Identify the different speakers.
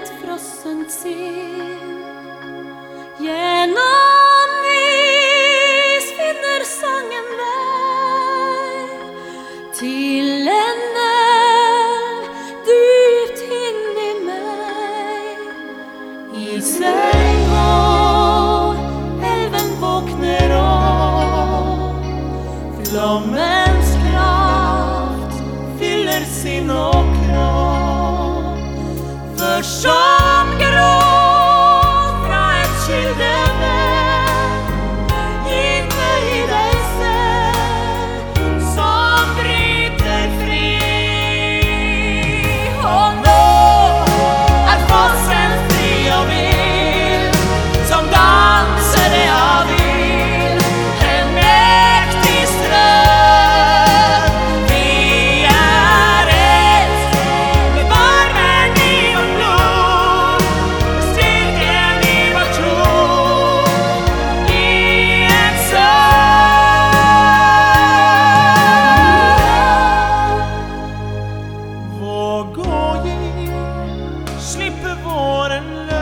Speaker 1: ett frossent sill. Genom is finner sången väg till en älv dypt in i mig. Isen går, älven vaknar av, flommens kraft fyller sin och krav. För som gråt fra ett kildevän inne i dig selv som bryter fri. Och nå är fossen fri och vild som dansade av ild, en mäktig ström. Vi är ett med varmen i vårt blod, styrkan i vår tro, i en sömn. Våg och ge, slipper våren